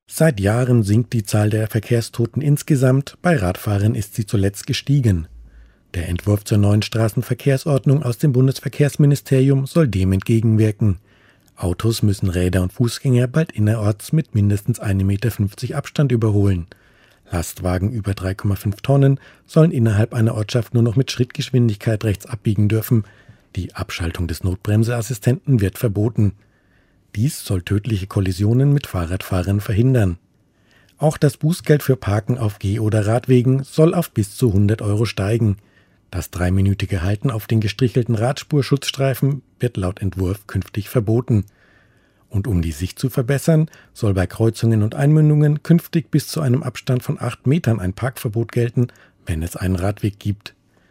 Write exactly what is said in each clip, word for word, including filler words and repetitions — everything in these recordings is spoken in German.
Seit Jahren sinkt die Zahl der Verkehrstoten insgesamt, bei Radfahrern ist sie zuletzt gestiegen. Der Entwurf zur neuen Straßenverkehrsordnung aus dem Bundesverkehrsministerium soll dem entgegenwirken. Autos müssen Räder und Fußgänger bald innerorts mit mindestens ein Meter fünfzig Abstand überholen. Lastwagen über drei Komma fünf Tonnen sollen innerhalb einer Ortschaft nur noch mit Schrittgeschwindigkeit rechts abbiegen dürfen. Die Abschaltung des Notbremseassistenten wird verboten. Dies soll tödliche Kollisionen mit Fahrradfahrern verhindern. Auch das Bußgeld für Parken auf Geh- oder Radwegen soll auf bis zu hundert Euro steigen. Das dreiminütige Halten auf den gestrichelten Radspurschutzstreifen wird laut Entwurf künftig verboten. Und um die Sicht zu verbessern, soll bei Kreuzungen und Einmündungen künftig bis zu einem Abstand von acht Metern ein Parkverbot gelten, wenn es einen Radweg gibt.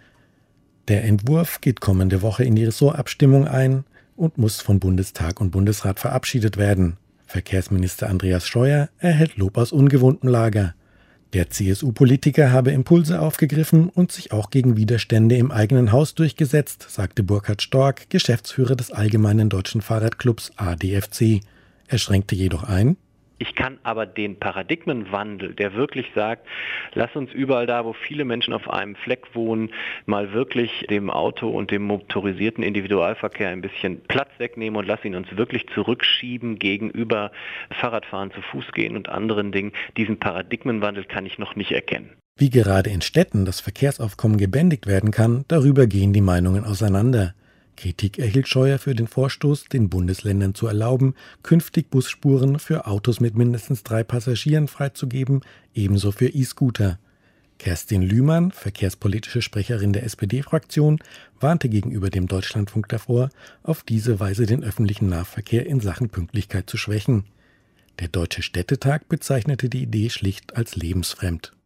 Der Entwurf geht kommende Woche in die Ressortabstimmung ein und muss von Bundestag und Bundesrat verabschiedet werden. Verkehrsminister Andreas Scheuer erhält Lob aus ungewohntem Lager. Der C S U-Politiker habe Impulse aufgegriffen und sich auch gegen Widerstände im eigenen Haus durchgesetzt, sagte Burkhard Stork, Geschäftsführer des Allgemeinen Deutschen Fahrradclubs A D F C. Er schränkte jedoch ein: Ich kann aber den Paradigmenwandel, der wirklich sagt, lass uns überall da, wo viele Menschen auf einem Fleck wohnen, mal wirklich dem Auto und dem motorisierten Individualverkehr ein bisschen Platz wegnehmen und lass ihn uns wirklich zurückschieben gegenüber Fahrradfahren, zu Fuß gehen und anderen Dingen. Diesen Paradigmenwandel kann ich noch nicht erkennen. Wie gerade in Städten das Verkehrsaufkommen gebändigt werden kann, darüber gehen die Meinungen auseinander. Kritik erhielt Scheuer für den Vorstoß, den Bundesländern zu erlauben, künftig Busspuren für Autos mit mindestens drei Passagieren freizugeben, ebenso für E-Scooter. Kerstin Lühmann, verkehrspolitische Sprecherin der S P D-Fraktion, warnte gegenüber dem Deutschlandfunk davor, auf diese Weise den öffentlichen Nahverkehr in Sachen Pünktlichkeit zu schwächen. Der Deutsche Städtetag bezeichnete die Idee schlicht als lebensfremd.